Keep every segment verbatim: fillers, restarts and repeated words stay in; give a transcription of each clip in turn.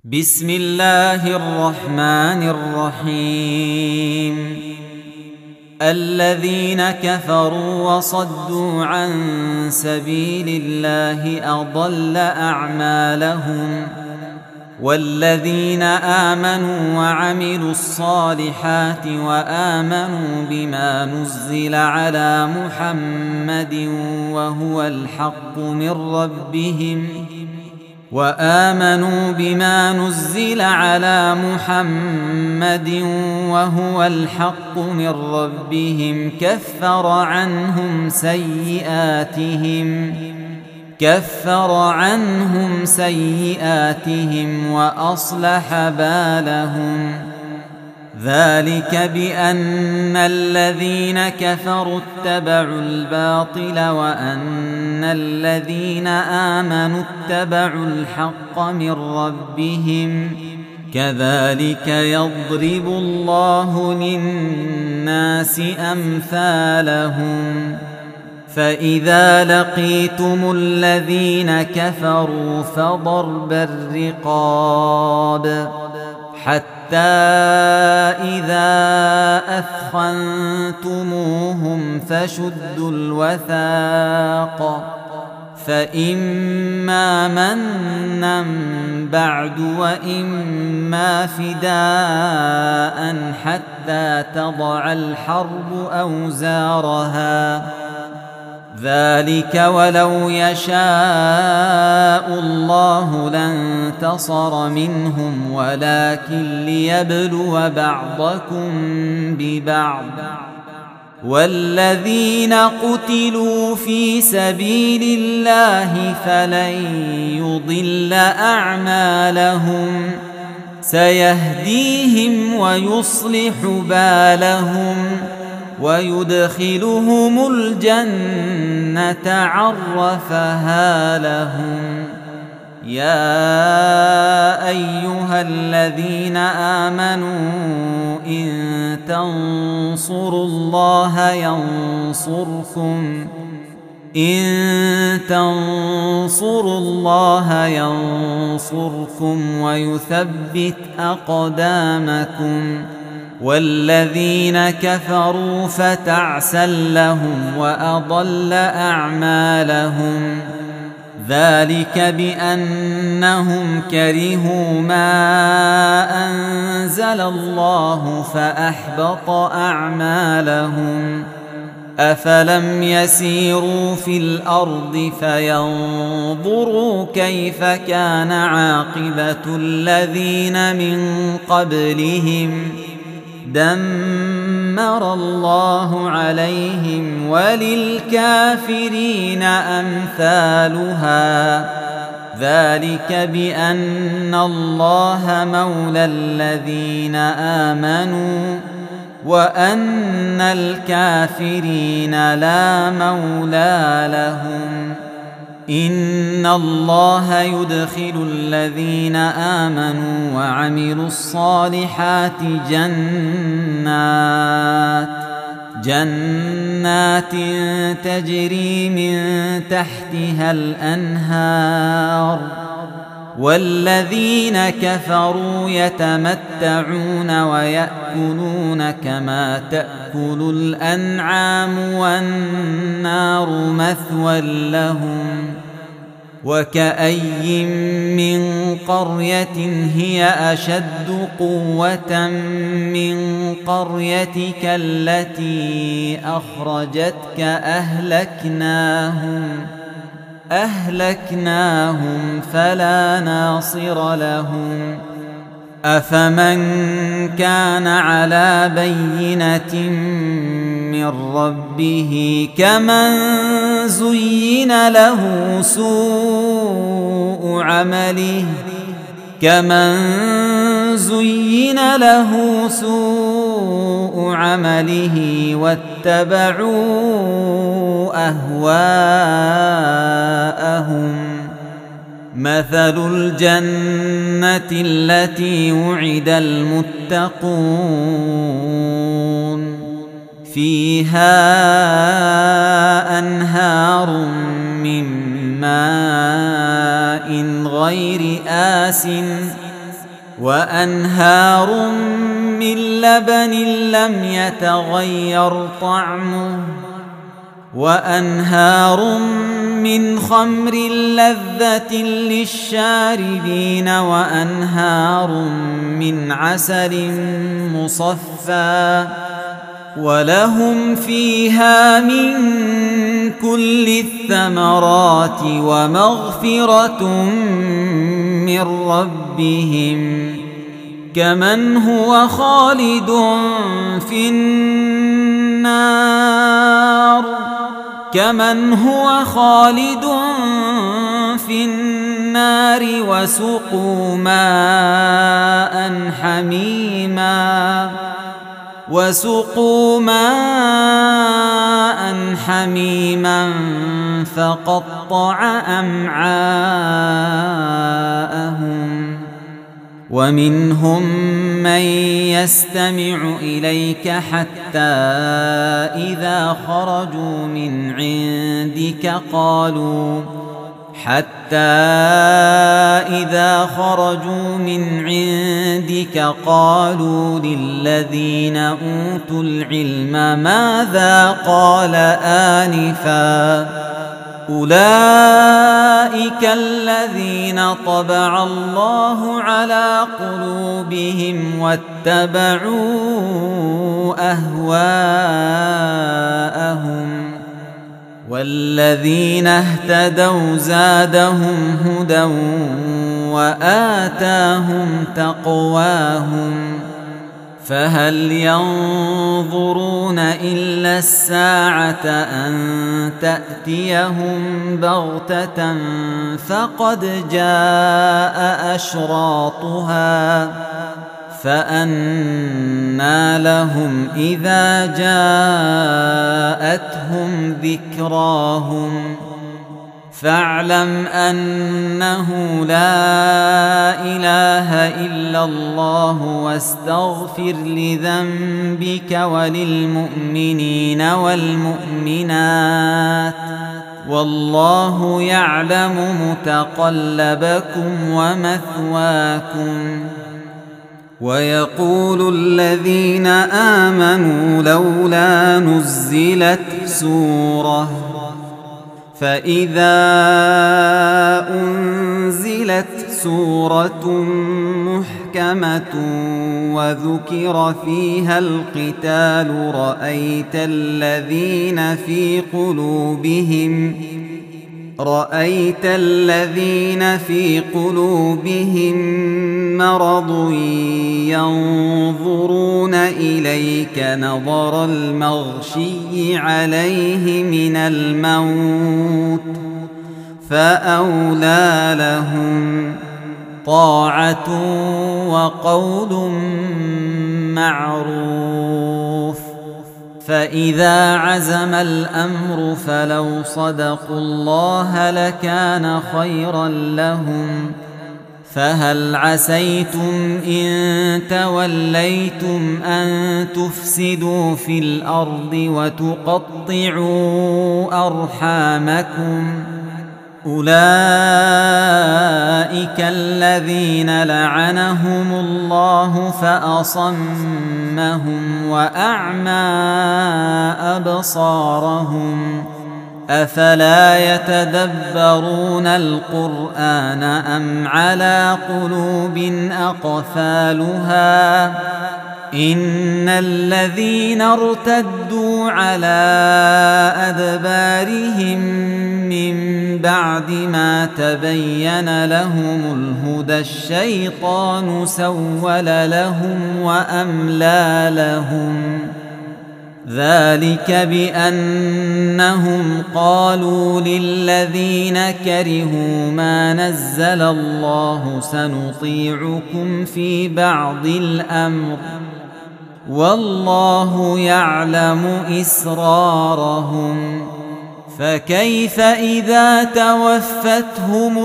بسم الله الرحمن الرحيم الذين كفروا وصدوا عن سبيل الله أضل أعمالهم والذين آمنوا وعملوا الصالحات وآمنوا بما نزل على محمد وهو الحق من ربهم وآمنوا بما نزل على محمد وهو الحق من ربهم كفر عنهم سيئاتهم كفر عنهم سيئاتهم وأصلح بالهم ذلك بأن الذين كفروا اتبعوا الباطل وأن الذين آمنوا اتبعوا الحق من ربهم كذلك يضرب الله للناس أمثالهم فإذا لقيتم الذين كفروا فضرب الرقاب حتى إذا أثخنتموهم فشدوا الوثاق فإما منا بعد وإما فداء حتى تضع الحرب أوزارها ذلك ولو يشاء الله لانتصر منهم ولكن ليبلو بعضكم ببعض والذين قتلوا في سبيل الله فلن يضل أعمالهم سيهديهم ويصلح بالهم ويدخلهم الجنة عرفها لهم يا أيها الذين آمنوا إن تنصروا الله ينصركم إن تنصروا الله ينصركم ويثبت أقدامكم والذين كفروا فتعسا لهم وأضل أعمالهم ذلك بأنهم كرهوا ما أنزل الله فأحبط أعمالهم أفلم يسيروا في الأرض فينظروا كيف كان عاقبة الذين من قبلهم دمر الله عليهم وللكافرين أمثالها ذلك بأن الله مولى الذين آمنوا وأن الكافرين لا مولى لهم إن الله يدخل الذين آمنوا وعملوا الصالحات جنات جنات تجري من تحتها الأنهار والذين كفروا يتمتعون ويأكلون كما تأكل الأنعام والنار مثوى لهم وكأي من قرية هي أشد قوة من قريتك التي أخرجتك أهلكناهم أهلكناهم فلا ناصر لهم أفمن كان على بينة من ربه كمن زين له سوء عمله كمن زين له سوء عمله واتبعوا أهواءهم مثل الجنة التي وعد المتقون فيها أنهار من ماء غير آسن وأنهار من لبن لم يتغير طعمه وأنهار من خمر لذة للشاربين وأنهار من عسل مصفى ولهم فيها من كل الثمرات ومغفرة من ربهم كمن هو خالد في النار كمن هو خالد في النار وسقوا ماء حميما وسقوا ماء حميما فقطع أمعاءهم ومنهم من يستمع إليك حتى إذا خرجوا من عندك قالوا حتى إذا خرجوا من عندك قالوا للذين أوتوا العلم ماذا قال آنفا أولئك الذين طبع الله على قلوبهم واتبعوا أهواءهم والذين اهتدوا زادهم هدى وآتاهم تقواهم فهل ينظرون إلا الساعة أن تأتيهم بغتة فقد جاء أشراطها فأنى لهم إذا جاءتهم ذكراهم فاعلم أنه لا إله إلا الله واستغفر لذنبك وللمؤمنين والمؤمنات والله يعلم متقلبكم ومثواكم ويقول الذين آمنوا لولا نزلت سورة فإذا أنزلت سورة محكمة وذكر فيها القتال رأيت الذين في قلوبهم رأيت الذين في قلوبهم مرض ينظرون إليك نظر المغشي عليه من الموت فأولى لهم طاعة وقول معروف فإذا عزم الأمر فلو صدقوا الله لكان خيرا لهم فهل عسيتم إن توليتم أن تفسدوا في الأرض وتقطعوا أرحامكم أولئك الذين لعنهم الله فأصمهم وأعمى أبصارهم أفلا يتدبرون القرآن أم على قلوب أقفالها إن الذين ارتدوا على أدبارهم من بعد ما تبين لهم الهدى الشيطان سول لهم وأملى لهم ذلك بأنهم قالوا للذين كرهوا ما نزل الله سنطيعكم في بعض الأمر والله يعلم إسرارهم فكيف إذا توفتهم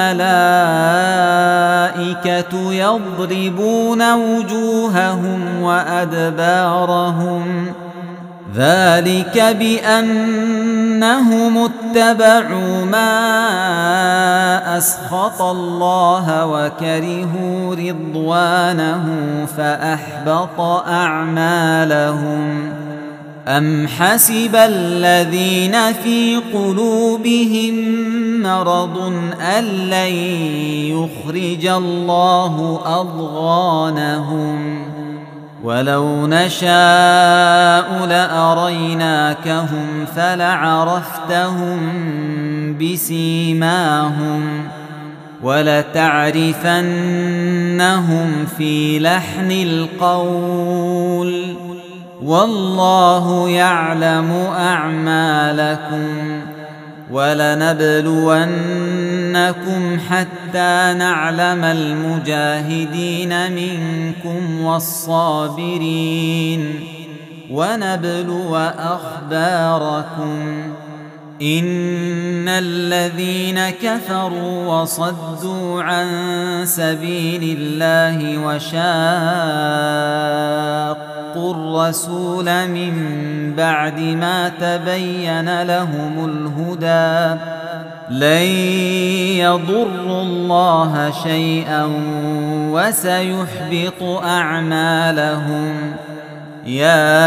الملائكة يضربون وجوههم وأدبارهم ذلك بأنهم اتبعوا ما أسخط الله وكرهوا رضوانه فأحبط أعمالهم. أم حسب الذين في قلوبهم مرض أن لن يخرج الله أضغانهم ولو نشاء لأريناكهم فلعرفتهم بسيماهم ولتعرفنهم في لحن القول والله يعلم أعمالكم ولنبلونكم حتى نعلم المجاهدين منكم والصابرين ونبلو أخباركم. إن الذين كفروا وصدوا عن سبيل الله وشاقوا الرسول من بعد ما تبين لهم الهدى لن يضروا الله شيئا وسيحبط أعمالهم. يا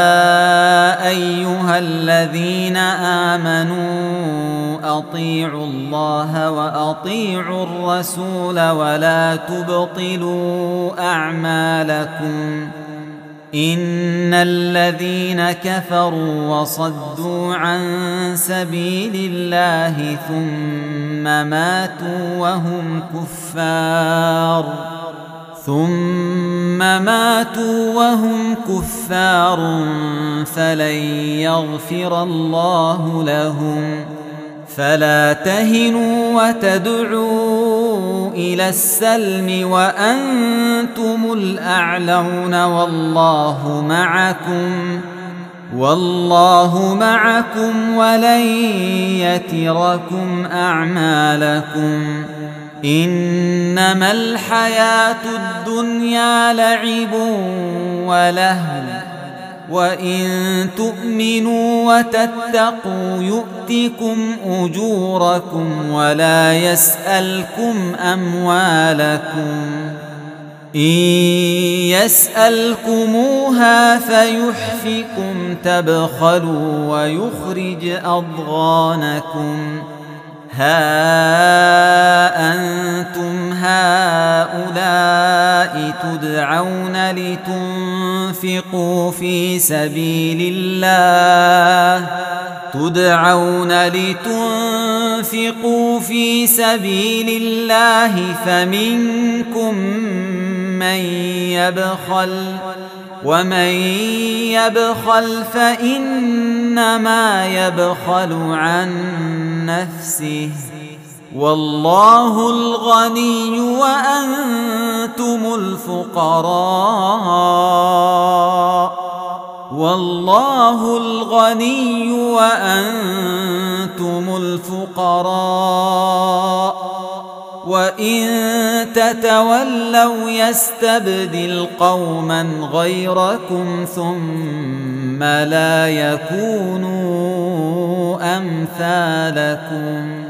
أيها الذين آمنوا أطيعوا الله وأطيعوا الرسول ولا تبطلوا أعمالكم. إن الذين كفروا وصدوا عن سبيل الله ثم ماتوا وهم كفار ثم ماتوا وهم كفار فلن يغفر الله لهم. فلا تهنوا وتدعوا إلى السلم وأنتم الأعلون والله معكم والله معكم ولن يتركم أعمالكم. إنما الحياة الدنيا لعب ولهو وإن تؤمنوا وتتقوا يؤتكم أجوركم ولا يسألكم أموالكم. إن يسألكموها فيحفكم تبخلوا ويخرج أضغانكم. ها أنتم هؤلاء تدعون لتنفقوا في سبيل الله تدعون لتنفقوا في سبيل الله فمنكم من يبخل ومن يبخل فإنما يبخل عن نفسه والله الغني وأنتم الفقراء والله الغني وأنتم الفقراء وإن تتولوا يستبدل قوما غيركم ثم لا يكونوا أمثالكم.